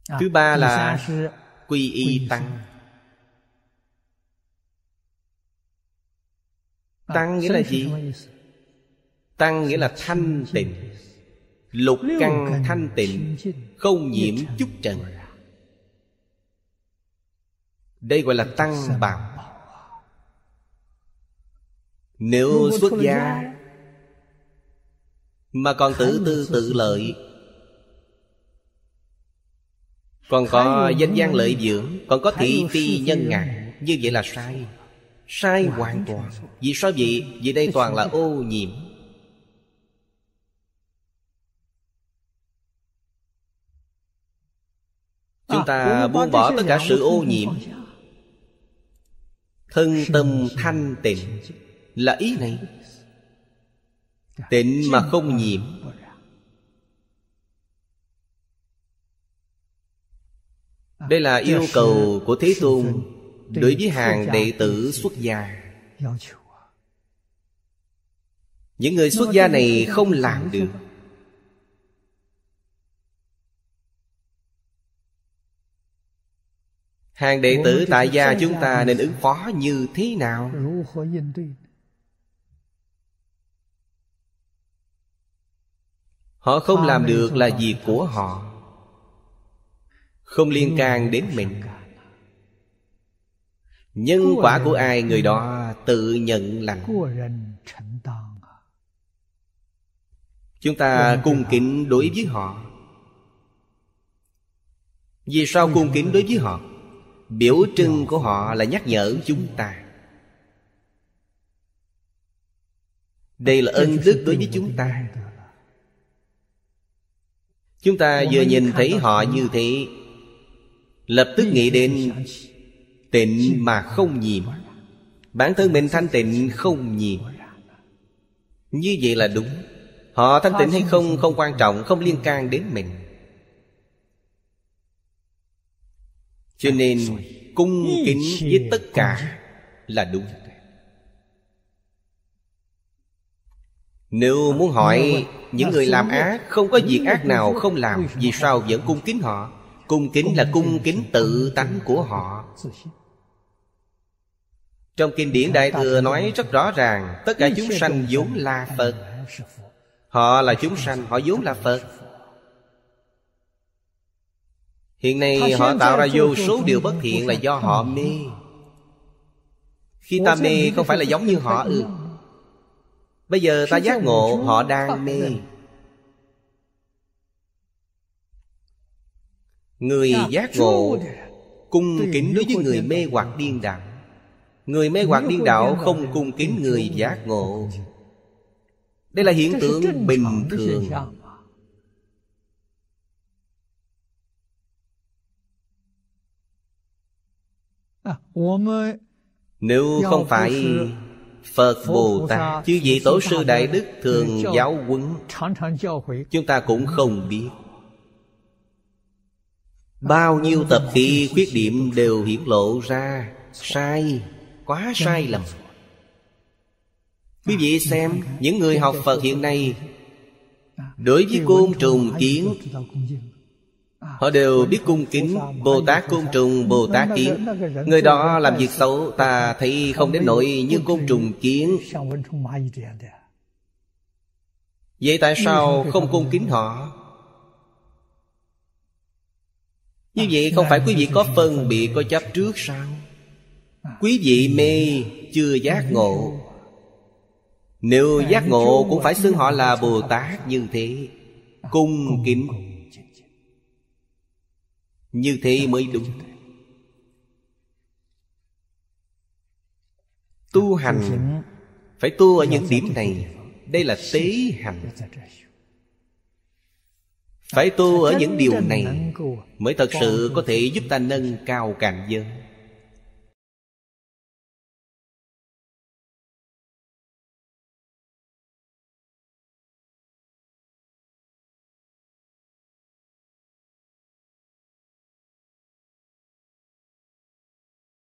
Thứ ba là quy y tăng. Tăng nghĩa là gì? Tăng nghĩa là thanh tịnh, lục căn thanh tịnh, không nhiễm chút trần. Đây gọi là tăng bảo. Nếu xuất gia mà còn tự tư tự lợi, còn có danh văn lợi dưỡng, còn có thị phi nhân ngã, như vậy là sai. Sai hoàn toàn. Vì sao vậy? Vì đây toàn là ô nhiễm. Chúng ta buông bỏ tất cả sự ô nhiễm, thân tâm thanh tịnh, là ý này. Tịnh mà không nhiễm. Đây là yêu cầu của Thế Tôn đối với hàng đệ tử xuất gia. Những người xuất gia này không làm được. Hàng đệ tử tại gia chúng ta nên ứng phó như thế nào? Họ không làm được là việc của họ, không liên can đến mình. Nhân quả của ai người đó tự nhận lành. Chúng ta cung kính đối với họ. Vì sao cung kính đối với họ? Biểu trưng của họ là nhắc nhở chúng ta. Đây là ân đức đối với chúng ta. Chúng ta vừa nhìn thấy họ như thế, lập tức nghĩ đến tịnh mà không nhiễm. Bản thân mình thanh tịnh không nhiễm. Như vậy là đúng. Họ thanh tịnh hay không không quan trọng, không liên can đến mình. Cho nên cung kính với tất cả là đúng. Nếu muốn hỏi những người làm ác, không có việc ác nào không làm, vì sao vẫn cung kính họ? Cung kính là cung kính tự tánh của họ. Trong kinh điển Đại Thừa nói rất rõ ràng, tất cả chúng sanh vốn là Phật. Họ là chúng sanh, họ vốn là Phật. Hiện nay họ tạo ra vô số điều bất thiện là do họ mê. Khi ta mê không phải là giống như họ ư? Bây giờ ta giác ngộ, họ đang mê. Người giác ngộ cung kính đối với người mê hoặc điên đạo. Người mê hoặc điên đạo không cung kính người giác ngộ. Đây là hiện tượng bình thường. Nếu không phải Phật Bồ Tát, chư vị tổ sư đại đức thường giáo huấn, chúng ta cũng không biết. Bao nhiêu tập khí khuyết điểm đều hiển lộ ra. Sai, quá sai lầm. Quý vị xem, những người học Phật hiện nay, đối với côn trùng kiến, họ đều biết cung kính. Bồ Tát côn trùng, Bồ Tát kiến. Người đó làm việc xấu, ta thấy không đến nỗi như côn trùng kiến. Vậy tại sao không cung kính họ? Như vậy không phải quý vị có phân biệt, có chấp trước sao? Quý vị mê, chưa giác ngộ. Nếu giác ngộ cũng phải xưng họ là Bồ Tát như thế. Cung kính, như thế mới đúng. Tu hành phải tu ở những điểm này. Đây là tế hành. Phải tu ở những điều này mới thật sự có thể giúp ta nâng cao cảnh giới.